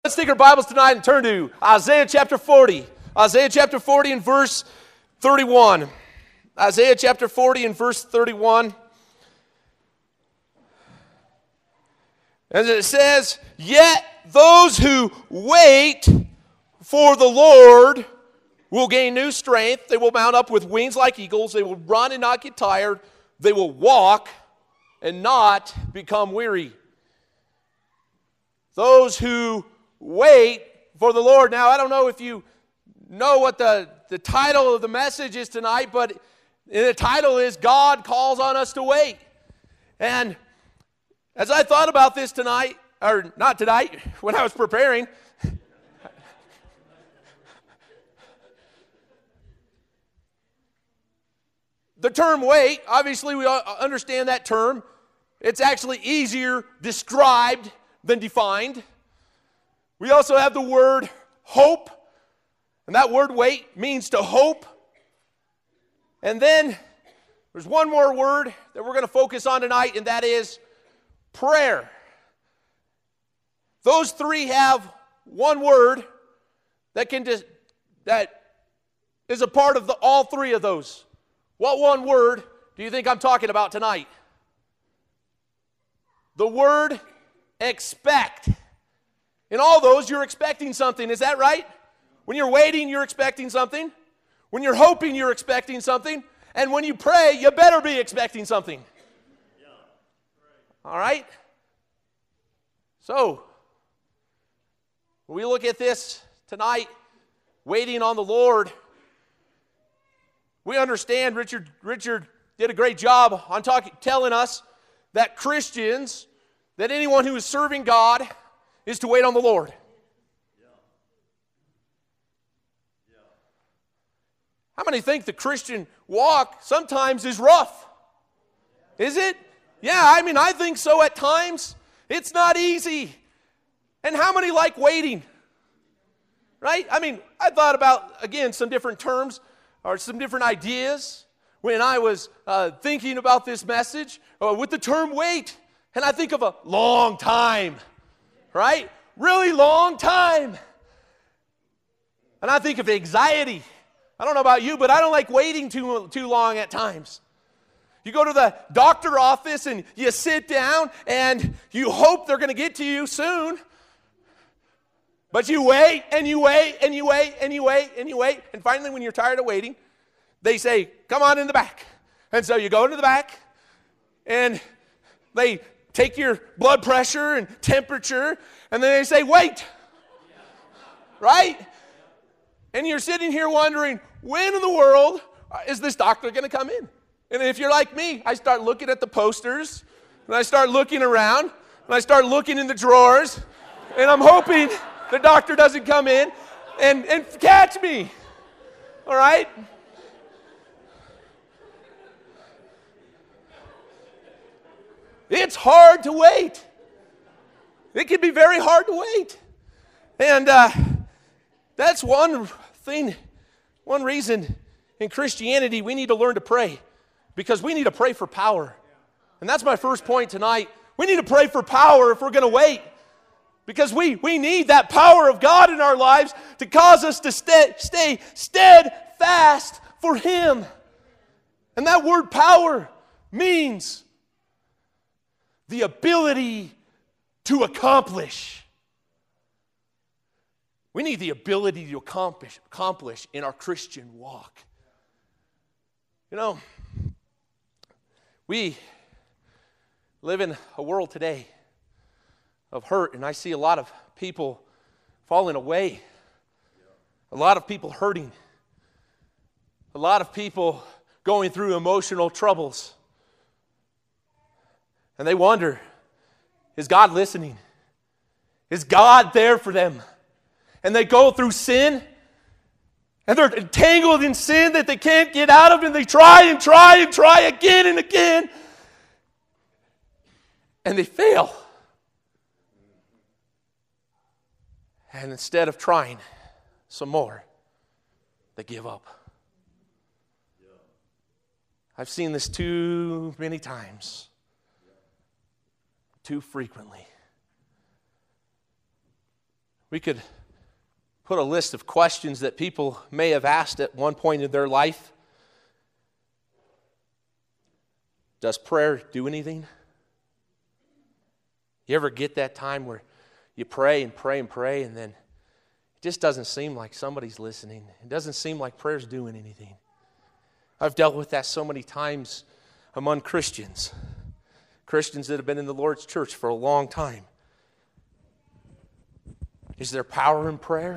Let's take our Bibles tonight and turn to Isaiah chapter 40. Isaiah chapter 40 and verse 31. Isaiah chapter 40 and verse 31. As it says, "Yet those who wait for the Lord will gain new strength. They will mount up with wings like eagles. They will run and not get tired. They will walk and not become weary." Those who wait for the Lord. Now, I don't know if you know what the title of the message is tonight, but the title is God Calls on Us to Wait. And as I thought about this tonight, or not tonight, when I was preparing, the term wait, obviously we understand that term. It's actually easier described than defined. We also have the word hope, and that word wait means to hope. And then there's one more word that we're going to focus on tonight, and that is prayer. Those three have one word that is a part of all three of those. What one word do you think I'm talking about tonight? The word expect. In all those, you're expecting something. Is that right? When you're waiting, you're expecting something. When you're hoping, you're expecting something. And when you pray, you better be expecting something. All right? So, when we look at this tonight, waiting on the Lord, we understand Richard did a great job on telling us that Christians, that anyone who is serving God is to wait on the Lord. How many think the Christian walk sometimes is rough? Is it? Yeah, I think so at times. It's not easy. And how many like waiting? Right? I thought about, again, some different terms or some different ideas when I was thinking about this message with the term wait. And I think of a long time, right? Really long time. And I think of anxiety. I don't know about you, but I don't like waiting too long at times. You go to the doctor's office and you sit down and you hope they're going to get to you soon. But you wait and you wait and you wait and you wait and you wait. And finally, when you're tired of waiting, they say, "Come on in the back." And so you go into the back and they take your blood pressure and temperature, and then they say, "Wait." Right? And you're sitting here wondering, when in the world is this doctor going to come in? And if you're like me, I start looking at the posters, and I start looking around, and I start looking in the drawers, and I'm hoping the doctor doesn't come in and catch me. All right? It's hard to wait. It can be very hard to wait. And that's one reason in Christianity we need to learn to pray. Because we need to pray for power. And that's my first point tonight. We need to pray for power if we're going to wait. Because we need that power of God in our lives to cause us to stay steadfast for Him. And that word power means the ability to accomplish. We need the ability to accomplish in our Christian walk. You know, we live in a world today of hurt, and I see a lot of people falling away, a lot of people hurting, a lot of people going through emotional troubles. And they wonder, is God listening? Is God there for them? And they go through sin, and they're entangled in sin that they can't get out of, and they try and try and try again and again, and they fail. And instead of trying some more, they give up. I've seen this too many times. Too frequently. We could put a list of questions that people may have asked at one point in their life. Does prayer do anything? You ever get that time where you pray and pray and pray, and then it just doesn't seem like somebody's listening? It doesn't seem like prayer's doing anything. I've dealt with that so many times among Christians that have been in the Lord's church for a long time. Is there power in prayer?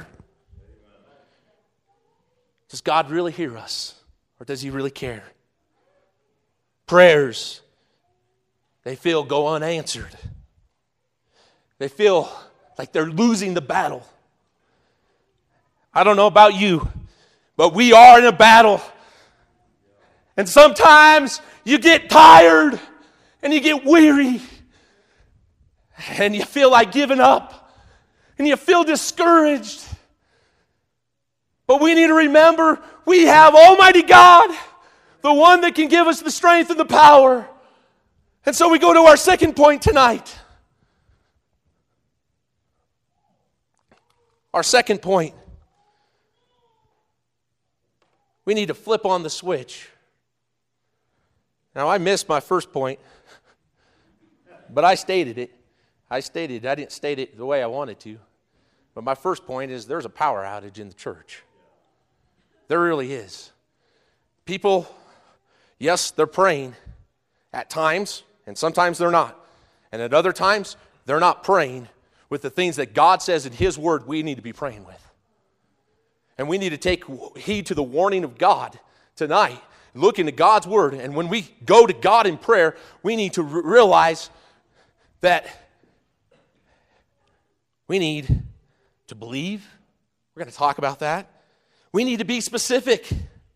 Does God really hear us, or does He really care? Prayers, they feel go unanswered. They feel like they're losing the battle. I don't know about you, but we are in a battle. And sometimes you get tired and you get weary and you feel like giving up and you feel discouraged. But we need to remember we have Almighty God, the one that can give us the strength and the power. And so we go to our second point tonight. Our second point. We need to flip on the switch. Now, I missed my first point, but I stated it. I didn't state it the way I wanted to. But my first point is there's a power outage in the church. There really is. People, yes, they're praying at times, and sometimes they're not. And at other times, they're not praying with the things that God says in His Word we need to be praying with. And we need to take heed to the warning of God tonight. Look into God's Word. And when we go to God in prayer, we need to realize that we need to believe. We're going to talk about that. We need to be specific.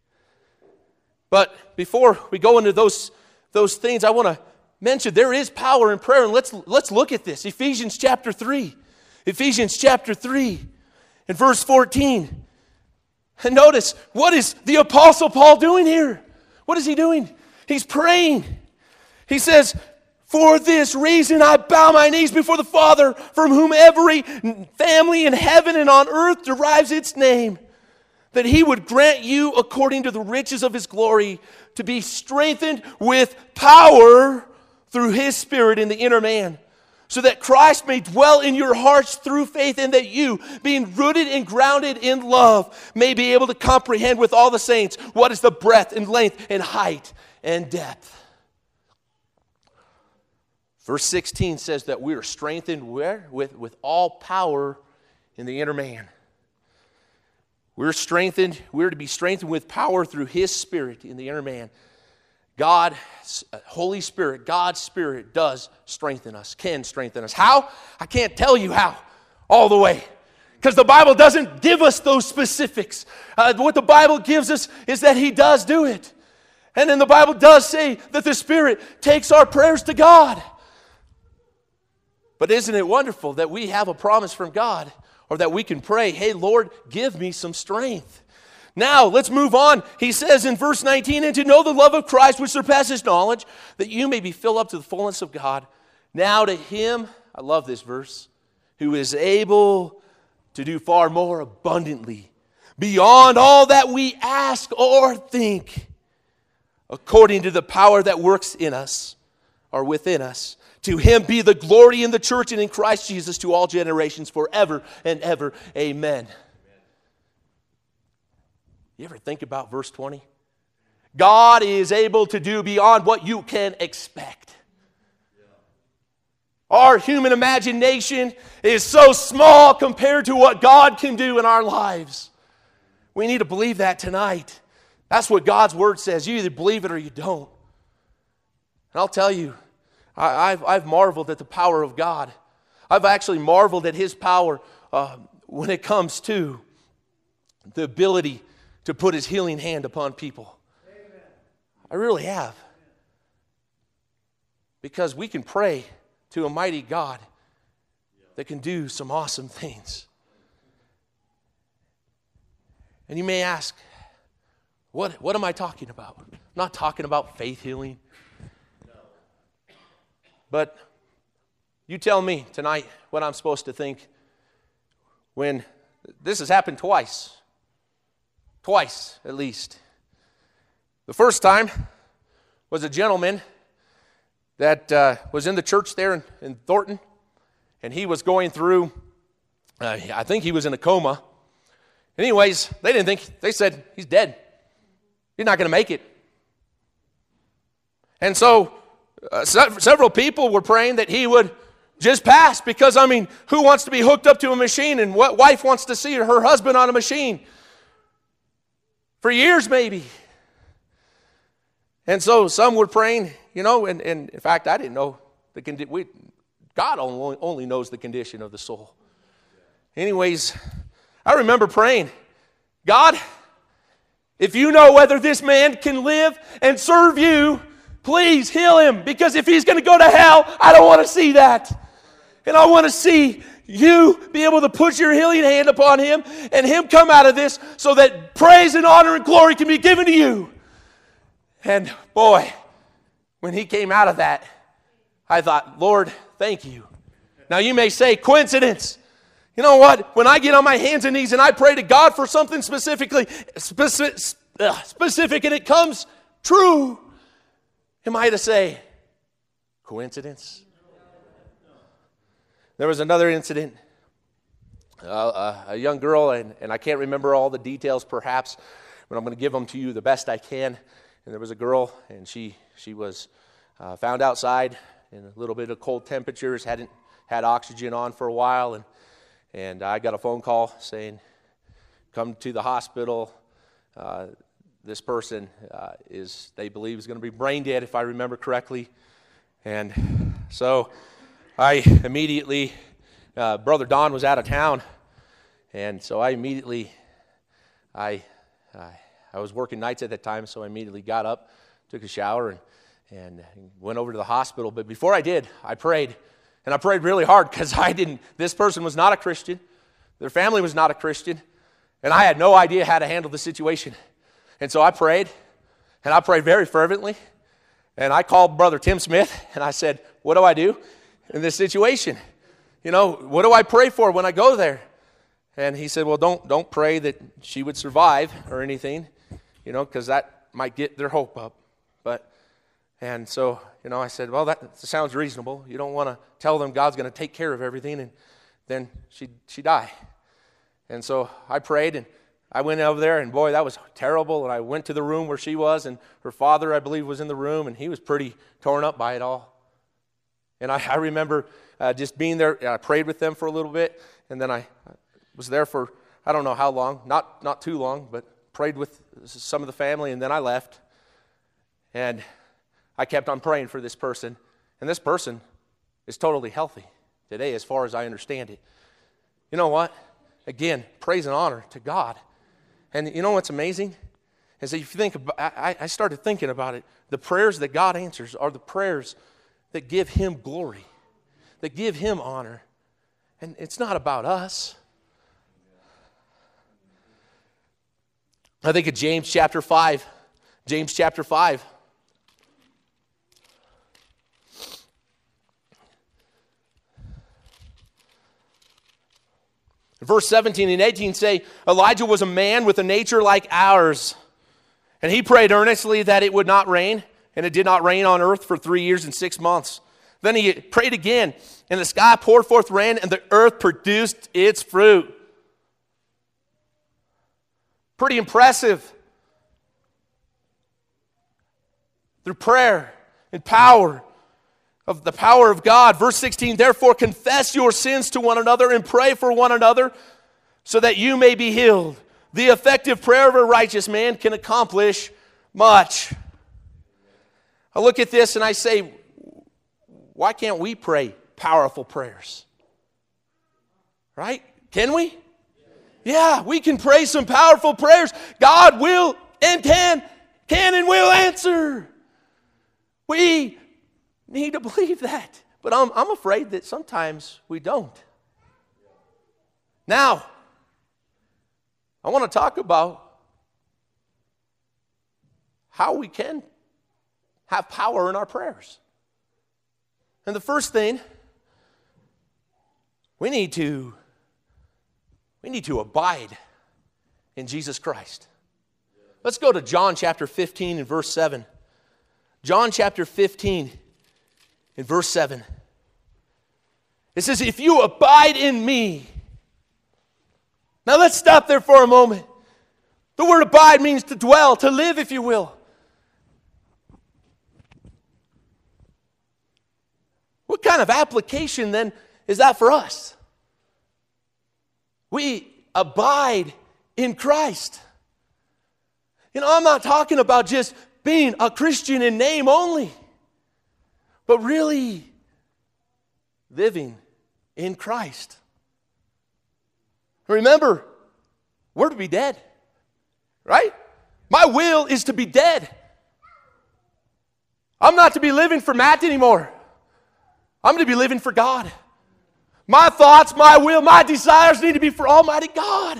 But before we go into those things, I want to mention there is power in prayer. And let's look at this. Ephesians chapter 3. Ephesians chapter 3 and verse 14. And notice, what is the Apostle Paul doing here? What is he doing? He's praying. He says, for this reason I bow my knees before the Father, from whom every family in heaven and on earth derives its name, that He would grant you, according to the riches of His glory, to be strengthened with power through His Spirit in the inner man, so that Christ may dwell in your hearts through faith, and that you, being rooted and grounded in love, may be able to comprehend with all the saints what is the breadth and length and height and depth. Verse 16 says that we are strengthened where? With all power in the inner man. We're to be strengthened with power through His Spirit in the inner man. God, Holy Spirit, God's Spirit does strengthen us, can strengthen us. How? I can't tell you how all the way, because the Bible doesn't give us those specifics. What the Bible gives us is that He does do it. And then the Bible does say that the Spirit takes our prayers to God. But isn't it wonderful that we have a promise from God, or that we can pray, hey, Lord, give me some strength. Now, let's move on. He says in verse 19, and to know the love of Christ which surpasses knowledge, that you may be filled up to the fullness of God. Now to Him, I love this verse, who is able to do far more abundantly, beyond all that we ask or think, according to the power that works in us, or within us. To Him be the glory in the church and in Christ Jesus to all generations forever and ever. Amen. You ever think about verse 20? God is able to do beyond what you can expect. Our human imagination is so small compared to what God can do in our lives. We need to believe that tonight. That's what God's Word says. You either believe it or you don't. And I'll tell you, I've marveled at the power of God. I've actually marveled at His power when it comes to the ability to put His healing hand upon people. Amen. I really have. Because we can pray to a mighty God that can do some awesome things. And you may ask, what am I talking about? I'm not talking about faith healing. But you tell me tonight what I'm supposed to think when this has happened twice. Twice, at least. The first time was a gentleman that was in the church there in Thornton, and he was going through, I think he was in a coma. Anyways, they said, he's dead. He's not going to make it. And so several people were praying that he would just pass, because, who wants to be hooked up to a machine, and what wife wants to see her husband on a machine? For years, maybe. And so some were praying, and in fact, I didn't know God only knows the condition of the soul. Anyways, I remember praying, God, if you know whether this man can live and serve you, please heal him, because if he's going to go to hell, I don't want to see that. And I want to see you be able to put your healing hand upon him and him come out of this so that praise and honor and glory can be given to you. And boy, when he came out of that, I thought, Lord, thank you. Now you may say, coincidence. You know what? When I get on my hands and knees and I pray to God for something specific and it comes true, am I to say, coincidence? There was another incident, a young girl, and I can't remember all the details perhaps, but I'm going to give them to you the best I can. And there was a girl, and she was found outside in a little bit of cold temperatures, hadn't had oxygen on for a while, and I got a phone call saying, come to the hospital. This person they believe is going to be brain dead, if I remember correctly. And so I immediately, Brother Don was out of town, and so I immediately, I was working nights at that time, so I immediately got up, took a shower, and went over to the hospital. But before I did, I prayed, and I prayed really hard, because this person was not a Christian, their family was not a Christian, and I had no idea how to handle the situation. And so I prayed, and I prayed very fervently, and I called Brother Tim Smith, and I said, what do I do in this situation? What do I pray for when I go there? And he said, well, don't pray that she would survive or anything, because that might get their hope up. And so, I said, well, that sounds reasonable. You don't want to tell them God's going to take care of everything, and then she die. And so I prayed, and I went over there, and boy, that was terrible. And I went to the room where she was, and her father, I believe, was in the room, and he was pretty torn up by it all. And I remember just being there, and I prayed with them for a little bit, and then I was there for, I don't know how long, not too long, but prayed with some of the family, and then I left. And I kept on praying for this person, and this person is totally healthy today as far as I understand it. You know what? Again, praise and honor to God. And you know what's amazing? Is that if you think about, I started thinking about it, the prayers that God answers are the prayers that give Him glory, that give Him honor. And it's not about us. I think of James chapter 5. James chapter 5. Verse 17 and 18 say, Elijah was a man with a nature like ours, and he prayed earnestly that it would not rain, and it did not rain on earth for 3 years and 6 months. Then he prayed again, and the sky poured forth rain, and the earth produced its fruit. Pretty impressive. Through prayer and power, of the power of God. Verse 16, therefore confess your sins to one another and pray for one another so that you may be healed. The effective prayer of a righteous man can accomplish much. I look at this and I say, why can't we pray powerful prayers? Right? Can we? Yeah, we can pray some powerful prayers. God will and can and will answer. We need to believe that. But I'm afraid that sometimes we don't. Now, I want to talk about how we can have power in our prayers. And the first thing, we need to We need to abide in Jesus Christ. Let's go to John chapter 15 and verse 7. John chapter 15 and verse 7. It says, if you abide in me. Now let's stop there for a moment. The word abide means to dwell, to live, if you will. What kind of application then is that for us? We abide in Christ. You know, I'm not talking about just being a Christian in name only, but really living in Christ. Remember, we're to be dead, right? My will is to be dead. I'm not to be living for Matt anymore. I'm going to be living for God. My thoughts, my will, my desires need to be for Almighty God.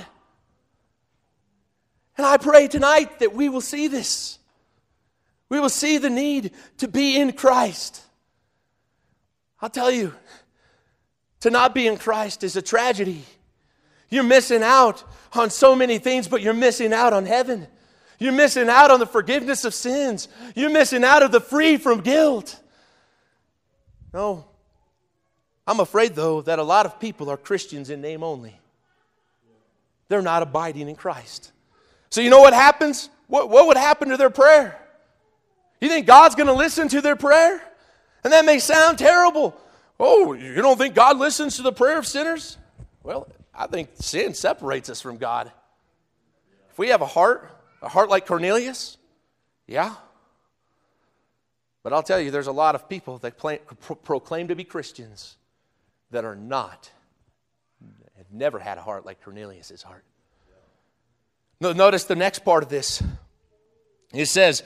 And I pray tonight that we will see this. We will see the need to be in Christ. I'll tell you, to not be in Christ is a tragedy. You're missing out on so many things, but you're missing out on heaven. You're missing out on the forgiveness of sins. You're missing out of the free from guilt. No. I'm afraid, though, that a lot of people are Christians in name only. They're not abiding in Christ. So you know what happens? What would happen to their prayer? You think God's going to listen to their prayer? And that may sound terrible. Oh, you don't think God listens to the prayer of sinners? Well, I think sin separates us from God. If we have a heart like Cornelius, yeah. But I'll tell you, there's a lot of people that proclaim to be Christians that are not, have never had a heart like Cornelius' heart. Notice the next part of this. It says,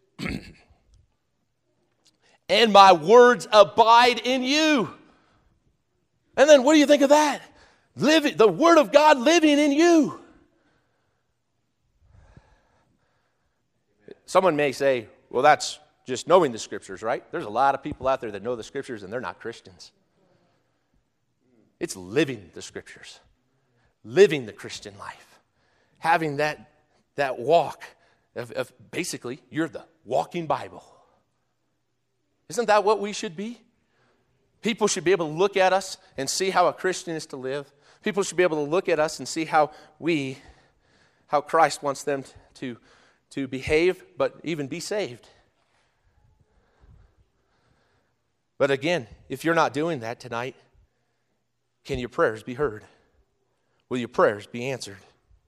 and my words abide in you. And then what do you think of that? The Word of God living in you. Someone may say, well, that's just knowing the Scriptures, right? There's a lot of people out there that know the Scriptures and they're not Christians. It's living the Scriptures, living the Christian life, having that walk of basically, you're the walking Bible. Isn't that what we should be? People should be able to look at us and see how a Christian is to live. People should be able to look at us and see how Christ wants them to behave, but even be saved. But again, if you're not doing that tonight, can your prayers be heard? Will your prayers be answered?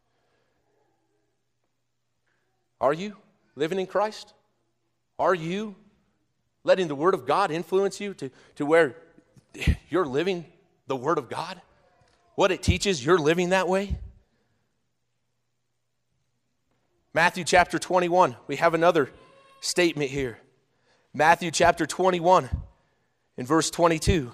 Are you living in Christ? Are you letting the Word of God influence you to where you're living the Word of God? What it teaches, you're living that way? Matthew chapter 21, we have another statement here. Matthew chapter 21 in verse 22.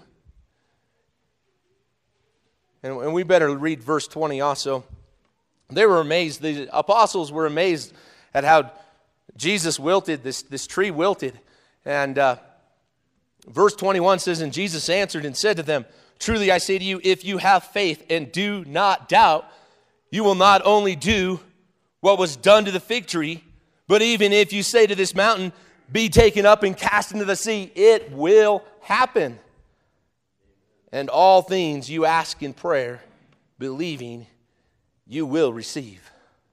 And we better read verse 20 also. They were amazed, the apostles were amazed at how Jesus wilted, this tree wilted. And verse 21 says, and Jesus answered and said to them, truly I say to you, if you have faith and do not doubt, you will not only do what was done to the fig tree, but even if you say to this mountain, be taken up and cast into the sea, it will happen. And all things you ask in prayer, believing, you will receive.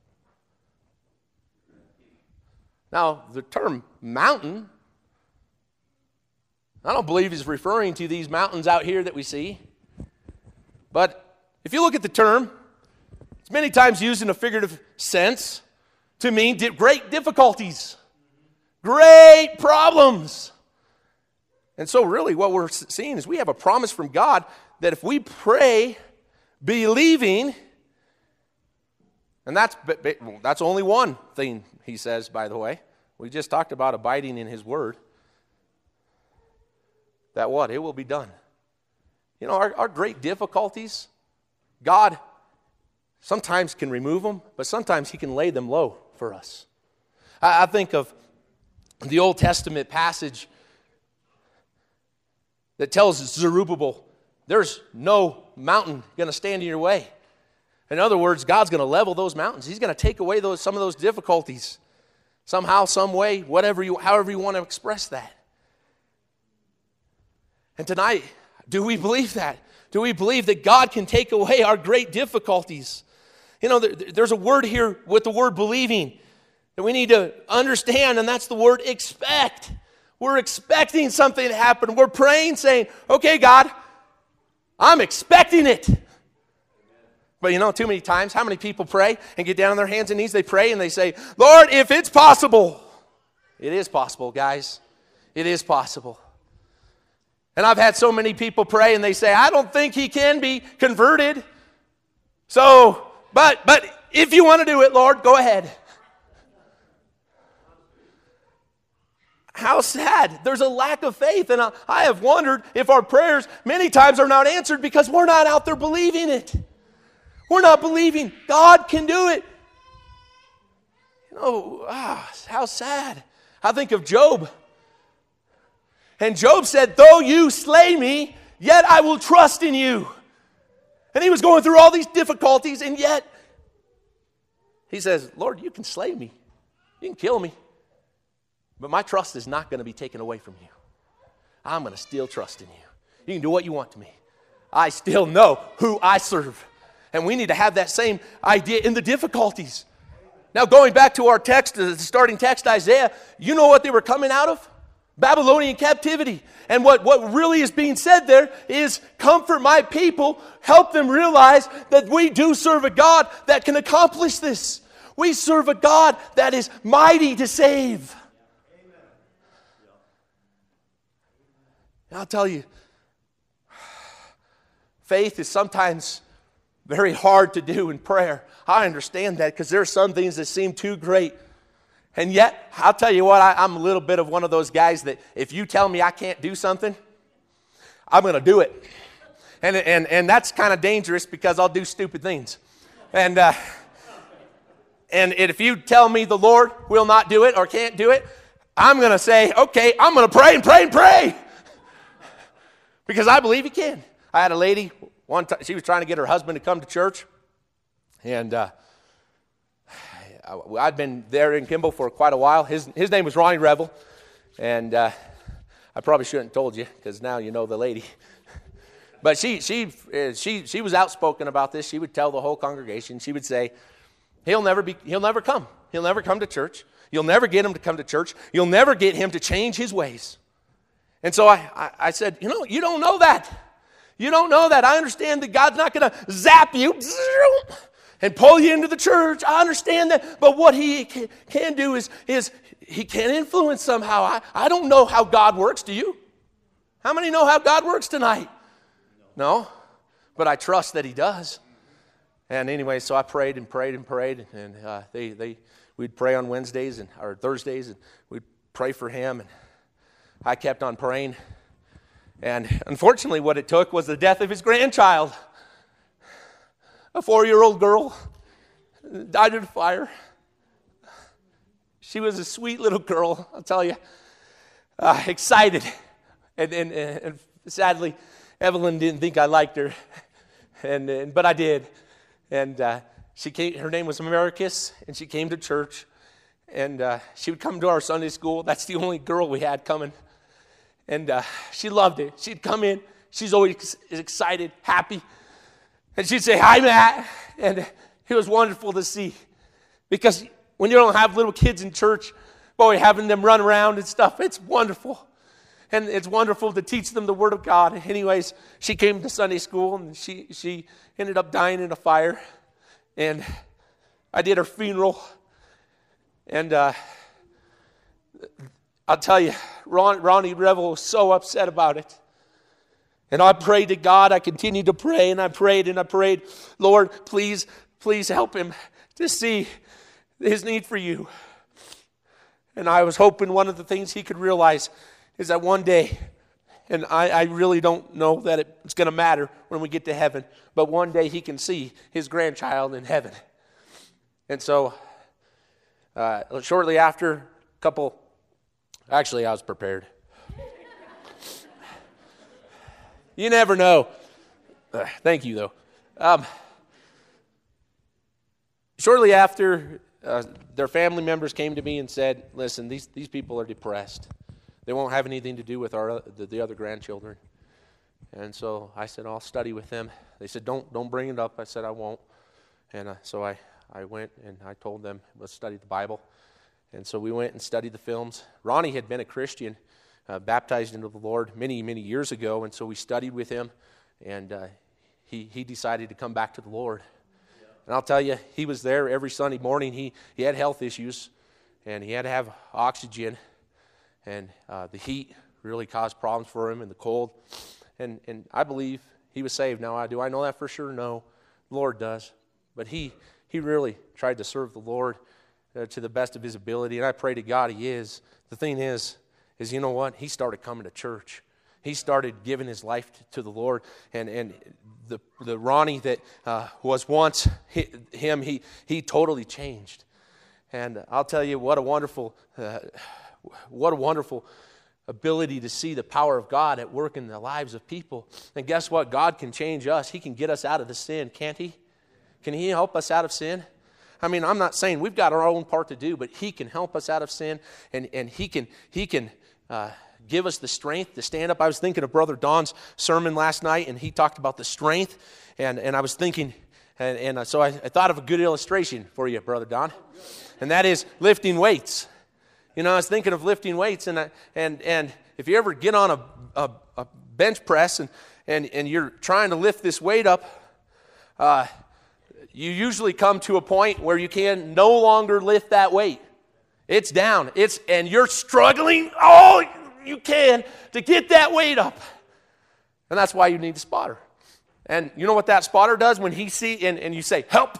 Now, the term mountain, I don't believe is referring to these mountains out here that we see. But if you look at the term, it's many times used in a figurative sense to mean great difficulties, great problems. And so really what we're seeing is we have a promise from God that if we pray believing, and that's only one thing he says, by the way. We just talked about abiding in his word. That what? It will be done. You know, our great difficulties, God sometimes can remove them, but sometimes he can lay them low for us. I think of the Old Testament passage that tells Zerubbabel, there's no mountain going to stand in your way. In other words, God's going to level those mountains. He's going to take away some of those difficulties. Somehow, some way, however you want to express that. And tonight, do we believe that? Do we believe that God can take away our great difficulties? You know, there's a word here with the word believing that we need to understand, and that's the word expect. We're expecting something to happen. We're praying, saying, okay, God, I'm expecting it. But you know, too many times, how many people pray and get down on their hands and knees? They pray and they say, Lord, if it's possible. It is possible, guys. It is possible. And I've had so many people pray and they say, I don't think he can be converted. So, but if you want to do it, Lord, go ahead. How sad. There's a lack of faith. And I have wondered if our prayers many times are not answered because we're not out there believing it. We're not believing God can do it. You know, how sad. I think of Job. And Job said, though you slay me, yet I will trust in you. And he was going through all these difficulties, and yet he says, Lord, you can slay me. You can kill me. But my trust is not going to be taken away from you. I'm going to still trust in you. You can do what you want to me. I still know who I serve. And we need to have that same idea in the difficulties. Now, going back to our text, the starting text, Isaiah, you know what they were coming out of? Babylonian captivity. And what really is being said there is, comfort my people, help them realize that we do serve a God that can accomplish this. We serve a God that is mighty to save. And I'll tell you, faith is sometimes very hard to do in prayer. I understand that because there are some things that seem too great. And yet, I'll tell you what, I'm a little bit of one of those guys that if you tell me I can't do something, I'm going to do it. And that's kind of dangerous because I'll do stupid things. And if you tell me the Lord will not do it or can't do it, I'm going to say, okay, I'm going to pray and pray and pray. Because I believe He can. I had a lady, one time, she was trying to get her husband to come to church. And I'd been there in Kimball for quite a while. His name was Ronnie Revel. And I probably shouldn't have told you because now you know the lady. But she was outspoken about this. She would tell the whole congregation. She would say, he'll never come. He'll never come to church. You'll never get him to come to church. You'll never get him to change his ways. And so I said, you don't know that. You don't know that. I understand that God's not going to zap you and pull you into the church. I understand that. But what He can do is He can influence somehow. I don't know how God works. Do you? How many know how God works tonight? No. But I trust that He does. And anyway, so I prayed and prayed and prayed. And we'd pray on Wednesdays or Thursdays. And we'd pray for him. And I kept on praying. And unfortunately, what it took was the death of his grandchild. A 4-year-old girl died in a fire. She was a sweet little girl, I'll tell you. Excited. And sadly, Evelyn didn't think I liked her. But I did. And she came. Her name was Americus, and she came to church. And she would come to our Sunday school. That's the only girl we had coming. And she loved it. She'd come in. She's always excited, happy. And she'd say, hi, Matt. And it was wonderful to see. Because when you don't have little kids in church, boy, having them run around and stuff, it's wonderful. And it's wonderful to teach them the Word of God. Anyways, she came to Sunday school, and she ended up dying in a fire. And I did her funeral. And I'll tell you, Ronnie Revel was so upset about it. And I prayed to God. I continued to pray, and I prayed and I prayed. Lord, please help him to see his need for you. And I was hoping one of the things he could realize is that one day, and I really don't know that it's going to matter when we get to heaven, but one day he can see his grandchild in heaven. And so, shortly after, actually, I was prepared. You never know. Thank you, though. Shortly after, their family members came to me and said, listen, these people are depressed. They won't have anything to do with the other grandchildren. And so I said, I'll study with them. They said, don't bring it up. I said, I won't. And so I went and I told them, let's study the Bible. And so we went and studied the films. Ronnie had been a Christian, baptized into the Lord many, many years ago. And so we studied with him, and he decided to come back to the Lord. And I'll tell you, he was there every Sunday morning. He had health issues, and he had to have oxygen. And the heat really caused problems for him, and the cold. And I believe he was saved. Now, do I know that for sure? No. The Lord does. But he really tried to serve the Lord to the best of his ability, and I pray to God he is. The thing is you know what? He started coming to church. He started giving his life to the Lord, and the Ronnie that was once him, he totally changed. And I'll tell you, what a wonderful ability to see the power of God at work in the lives of people. And guess what? God can change us. He can get us out of the sin, can't he? Can he help us out of sin? I mean, I'm not saying we've got our own part to do, but he can help us out of sin, and he can give us the strength to stand up. I was thinking of Brother Don's sermon last night, and he talked about the strength, and I was thinking, and so I thought of a good illustration for you, Brother Don, and that is lifting weights. You know, I was thinking of lifting weights, and if you ever get on a bench press and you're trying to lift this weight up, you usually come to a point where you can no longer lift that weight. It's down. And you're struggling all you can to get that weight up. And that's why you need a spotter. And you know what that spotter does when he sees, and you say, help,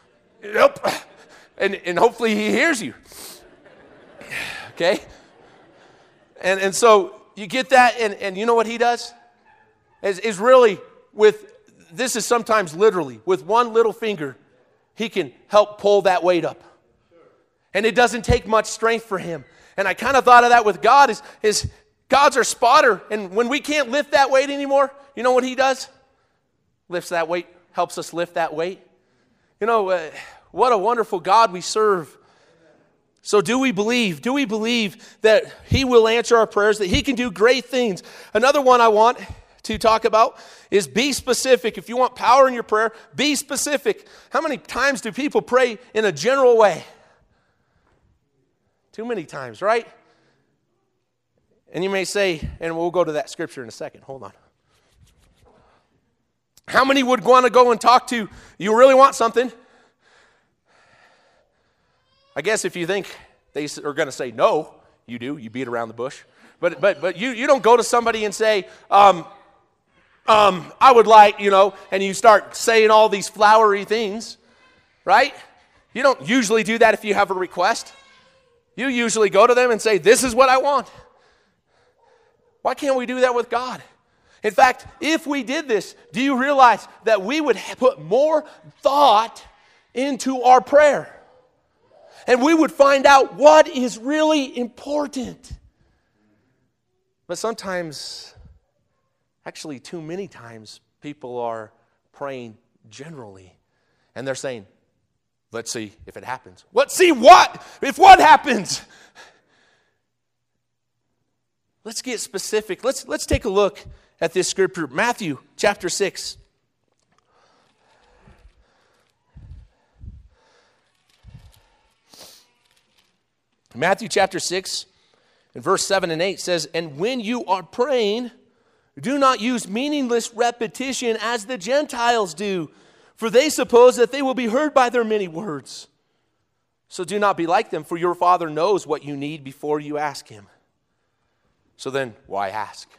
and hopefully he hears you. Okay? And so you get that, and you know what he does? Is really this is sometimes literally, with one little finger, he can help pull that weight up. And it doesn't take much strength for him. And I kind of thought of that with God, is God's our spotter, and when we can't lift that weight anymore, you know what he does? Lifts that weight, helps us lift that weight. You know, what a wonderful God we serve. So do we believe that he will answer our prayers, that he can do great things? Another one I want to talk about is be specific. If you want power in your prayer, be specific. How many times do people pray in a general way? Too many times, right? And you may say, and we'll go to that scripture in a second. Hold on. How many would want to go and talk to, you really want something? I guess if you think they are going to say no, you do. You beat around the bush. But you don't go to somebody and say, I would like, and you start saying all these flowery things, right? You don't usually do that if you have a request. You usually go to them and say, this is what I want. Why can't we do that with God? In fact, if we did this, do you realize that we would put more thought into our prayer? And we would find out what is really important. But sometimes, actually too many times, people are praying generally. And they're saying, let's see if it happens. Let's see what? If what happens? Let's get specific. Let's take a look at this scripture. Matthew chapter 6. Matthew chapter 6 and verse 7 and 8 says, and when you are praying, do not use meaningless repetition as the Gentiles do, for they suppose that they will be heard by their many words. So do not be like them, for your Father knows what you need before you ask him. So then, why ask?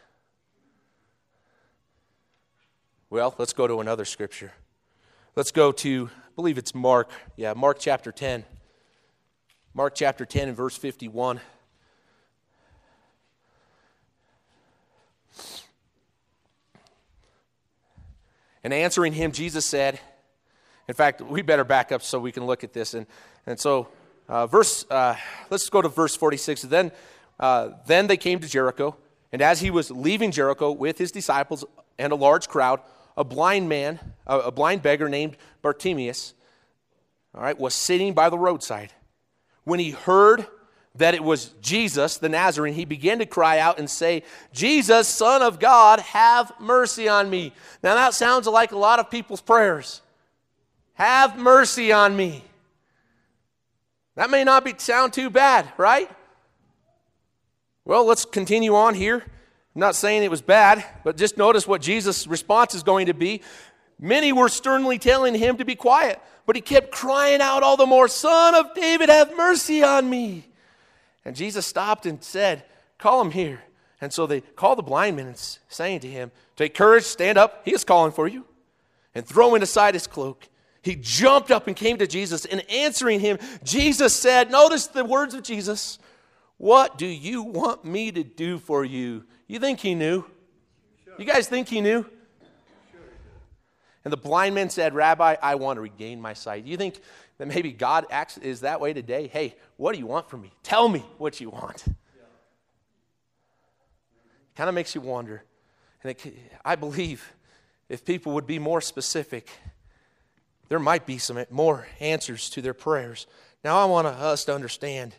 Well, let's go to another scripture. Let's go to, I believe it's Mark. Yeah, Mark chapter 10. Mark chapter 10 and verse 51. And answering him, Jesus said, in fact, we better back up so we can look at this. And so, let's go to verse 46. Then they came to Jericho, and as he was leaving Jericho with his disciples and a large crowd, a blind beggar named Bartimaeus all right, was sitting by the roadside. When he heard that it was Jesus, the Nazarene, he began to cry out and say, Jesus, Son of God, have mercy on me. Now that sounds like a lot of people's prayers. Have mercy on me. That may not sound too bad, right? Well, let's continue on here. I'm not saying it was bad, but just notice what Jesus' response is going to be. Many were sternly telling him to be quiet, but he kept crying out all the more, Son of David, have mercy on me. And Jesus stopped and said, call him here. And so they called the blind man, saying to him, take courage, stand up, he is calling for you. And throwing aside his cloak, he jumped up and came to Jesus, and answering him, Jesus said, notice the words of Jesus, what do you want me to do for you? You think he knew? You guys think he knew? And the blind man said, Rabbi, I want to regain my sight. You think that maybe God is that way today? Hey, what do you want from me? Tell me what you want. Kind of makes you wonder. And I believe if people would be more specific, there might be some more answers to their prayers. Now I want us to understand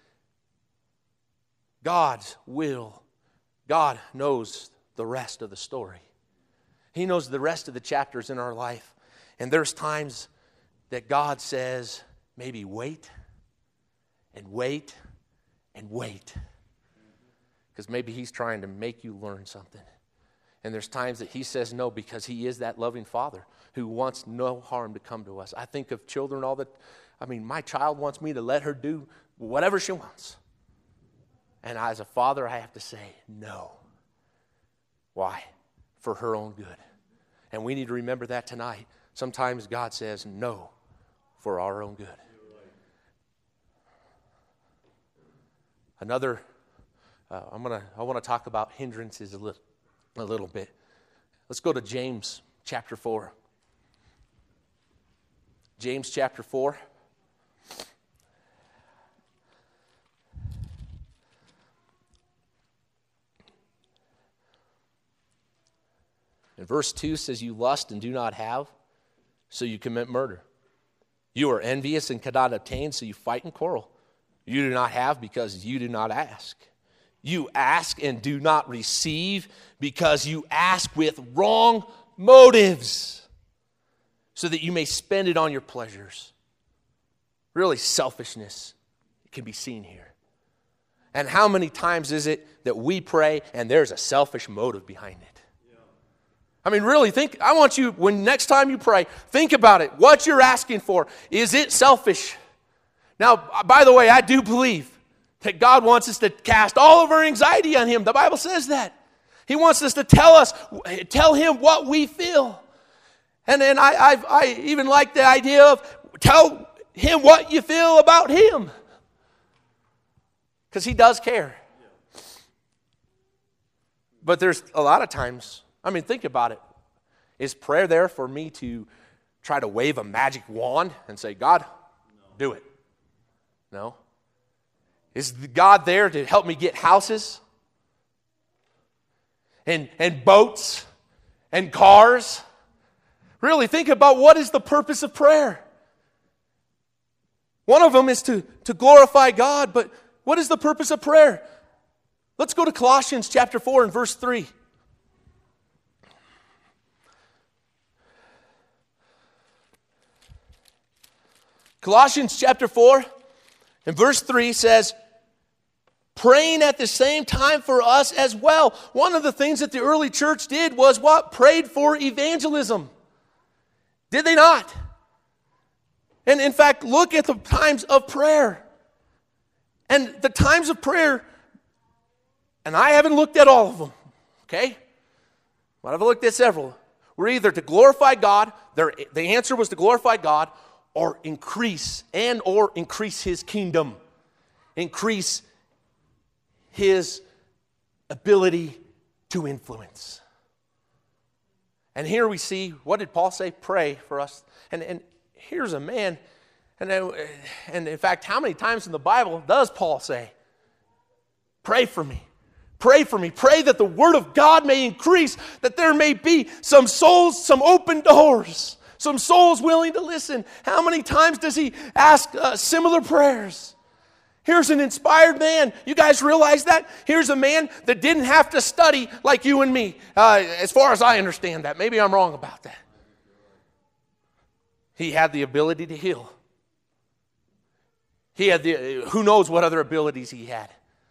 God's will. God knows the rest of the story. He knows the rest of the chapters in our life. And there's times that God says, maybe wait and wait and wait. Because maybe he's trying to make you learn something. And there's times that he says no because he is that loving father who wants no harm to come to us. I think of children my child wants me to let her do whatever she wants. And as a father, I have to say no. Why? For her own good. And we need to remember that tonight. Sometimes God says no for our own good. Another, I want to talk about hindrances a little bit. Let's go to James chapter 4. James chapter 4. And verse 2 says, you lust and do not have, so you commit murder. You are envious and cannot obtain, so you fight and quarrel. You do not have because you do not ask. You ask and do not receive because you ask with wrong motives, so that you may spend it on your pleasures. Really, selfishness can be seen here. And how many times is it that we pray and there's a selfish motive behind it? Really I want you, when next time you pray, think about it. What you're asking for, is it selfish? Now, by the way, I do believe that God wants us to cast all of our anxiety on him. The Bible says that. He wants us to tell him what we feel. And then I even like the idea of tell him what you feel about him. Because he does care. But there's a lot of times, think about it. Is prayer there for me to try to wave a magic wand and say, God, do it? No. Is God there to help me get houses and boats and cars? Really think about what is the purpose of prayer. One of them is to glorify God, but what is the purpose of prayer? Let's go to Colossians chapter 4 and verse 3. Colossians chapter 4 and verse 3 says, praying at the same time for us as well. One of the things that the early church did was what? Prayed for evangelism. Did they not? And in fact, look at the times of prayer. And the times of prayer, and I haven't looked at all of them, okay? But I've looked at several. Were either to glorify God, the answer was to glorify God, or increase his kingdom. Increase his ability to influence. And here we see, what did Paul say? Pray for us. And here's a man, and in fact, how many times in the Bible does Paul say, pray for me? Pray for me. Pray that the word of God may increase, that there may be some souls, some open doors, Some souls willing to listen. How many times does he ask similar prayers? Here's an inspired man. You guys realize that? Here's a man that didn't have to study like you and me, as far as I understand that. Maybe I'm wrong about that. He had the ability to heal. He had who knows what other abilities he had.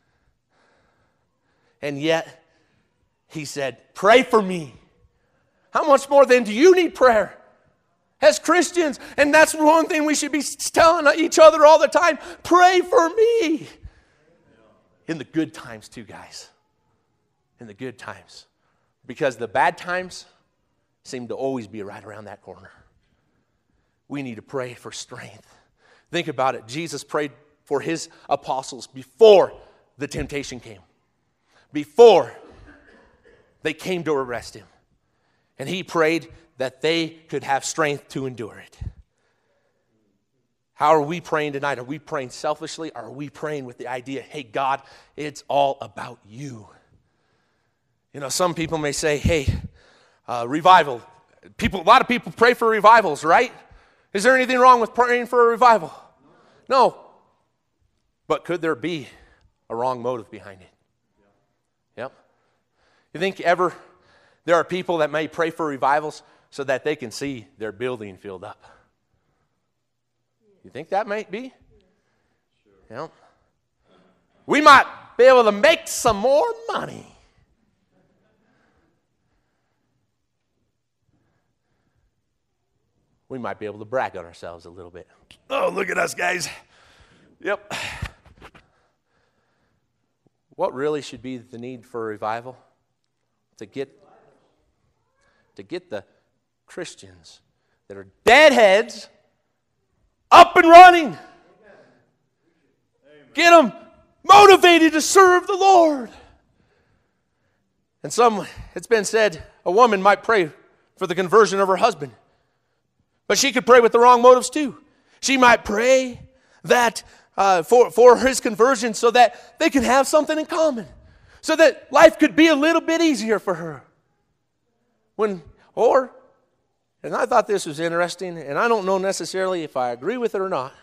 And yet, he said, pray for me. How much more then do you need prayer? As Christians, and that's one thing we should be telling each other all the time. Pray for me. In the good times too, guys. In the good times. Because the bad times seem to always be right around that corner. We need to pray for strength. Think about it. Jesus prayed for his apostles before the temptation came. Before they came to arrest him. And he prayed that they could have strength to endure it. How are we praying tonight? Are we praying selfishly? Or are we praying with the idea, hey, God, it's all about you? You know, some people may say, hey, revival. A lot of people pray for revivals, right? Is there anything wrong with praying for a revival? No. But could there be a wrong motive behind it? Yep. You think ever there are people that may pray for revivals so that they can see their building filled up? You think that might be? Yeah. We might be able to make some more money. We might be able to brag on ourselves a little bit. Oh, look at us, guys. Yep. What really should be the need for a revival? To get the Christians that are deadheads up and running. Amen. Get them motivated to serve the Lord. And it's been said, a woman might pray for the conversion of her husband. But she could pray with the wrong motives too. She might pray that for his conversion so that they could have something in common. So that life could be a little bit easier for her. And I thought this was interesting, and I don't know necessarily if I agree with it or not,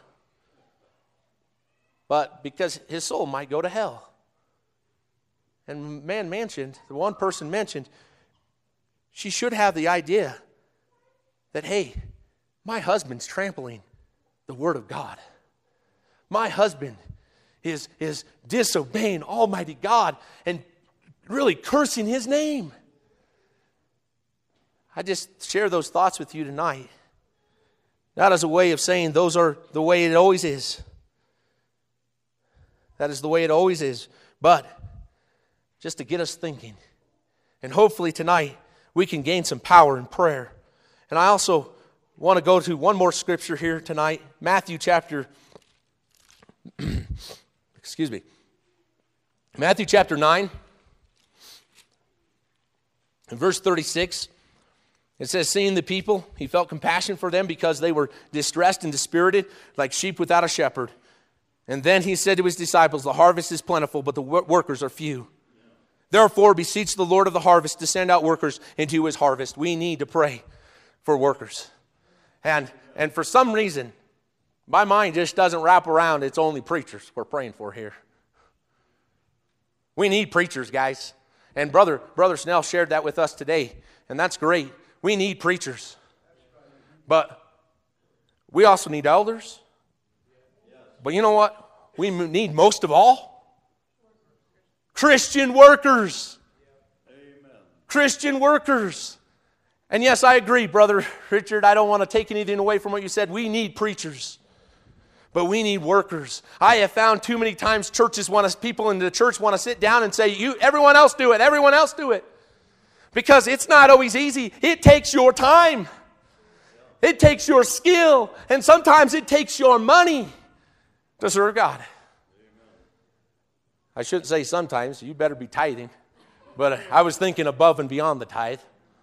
but because his soul might go to hell. And the one person mentioned, she should have the idea that, hey, my husband's trampling the Word of God. My husband is disobeying Almighty God and really cursing His name. I just share those thoughts with you tonight. Not as a way of saying those are the way it always is. That is the way it always is. But just to get us thinking. And hopefully tonight we can gain some power in prayer. And I also want to go to one more scripture here tonight. Matthew chapter 9. In verse 36. It says, seeing the people, he felt compassion for them because they were distressed and dispirited, like sheep without a shepherd. And then he said to his disciples, the harvest is plentiful, but the workers are few. Therefore, beseech the Lord of the harvest to send out workers into his harvest. We need to pray for workers. And for some reason, my mind just doesn't wrap around it's only preachers we're praying for here. We need preachers, guys. And Brother Snell shared that with us today, and that's great. We need preachers. But we also need elders. But you know what? We need most of all? Christian workers. Christian workers. And yes, I agree, Brother Richard. I don't want to take anything away from what you said. We need preachers. But we need workers. I have found too many times people in the church want to sit down and say, everyone else do it. Everyone else do it. Because it's not always easy. It takes your time. It takes your skill. And sometimes it takes your money to serve God. I shouldn't say sometimes. You better be tithing. But I was thinking above and beyond the tithe.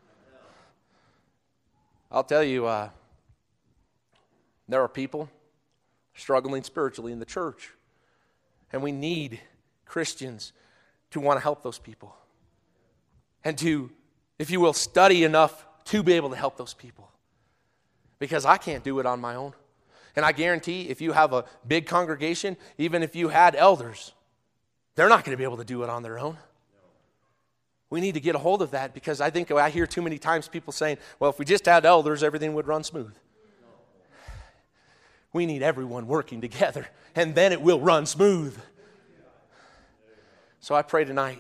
I'll tell you, there are people struggling spiritually in the church. And we need Christians to want to help those people. And to, if you will, study enough to be able to help those people. because I can't do it on my own. And I guarantee if you have a big congregation, even if you had elders, they're not going to be able to do it on their own. We need to get a hold of that, because I think I hear too many times people saying, well, if we just had elders, everything would run smooth. We need everyone working together, and then it will run smooth. So I pray tonight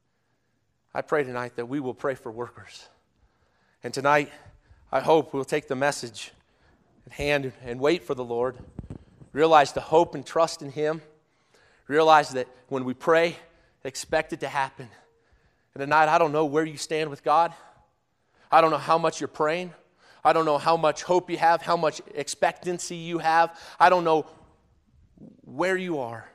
that we will pray for workers. And tonight, I hope we'll take the message at hand and wait for the Lord. Realize the hope and trust in Him. Realize that when we pray, expect it to happen. And tonight, I don't know where you stand with God. I don't know how much you're praying. I don't know how much hope you have, how much expectancy you have. I don't know where you are.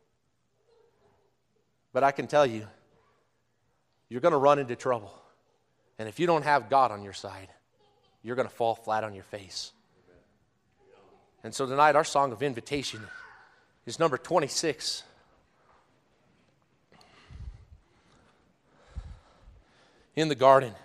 But I can tell you, you're going to run into trouble. And if you don't have God on your side, you're going to fall flat on your face. And so tonight, our song of invitation is number 26. In the garden.